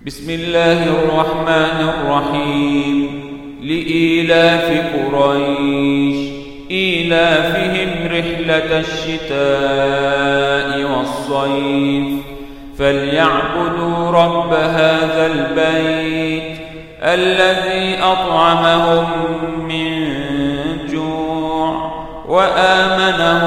بسم الله الرحمن الرحيم. لإيلاف قريش إيلافهم رحلة الشتاء والصيف فليعبدوا رب هذا البيت الذي أطعمهم من جوع وآمنهم